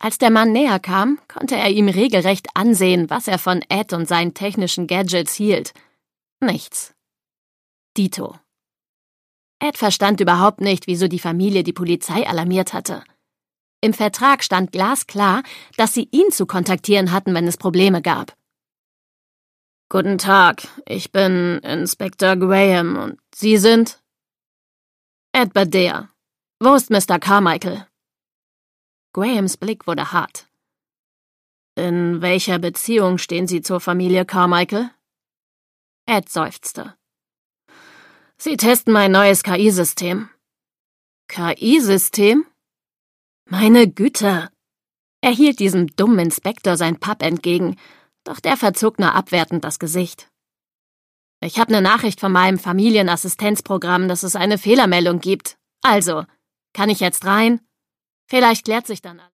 Als der Mann näher kam, konnte er ihm regelrecht ansehen, was er von Ed und seinen technischen Gadgets hielt. Nichts. Dito. Ed verstand überhaupt nicht, wieso die Familie die Polizei alarmiert hatte. Im Vertrag stand glasklar, dass sie ihn zu kontaktieren hatten, wenn es Probleme gab. »Guten Tag, ich bin Inspektor Graham und Sie sind?« »Ed Badea. Wo ist Mr. Carmichael?« Grahams Blick wurde hart. »In welcher Beziehung stehen Sie zur Familie Carmichael?« Ed seufzte. »Sie testen mein neues KI-System.« »KI-System? Meine Güte!« Er hielt diesem dummen Inspektor sein Papp entgegen, doch der verzog nur abwertend das Gesicht. »Ich habe eine Nachricht von meinem Familienassistenzprogramm, dass es eine Fehlermeldung gibt. Also, kann ich jetzt rein? Vielleicht klärt sich dann alles.«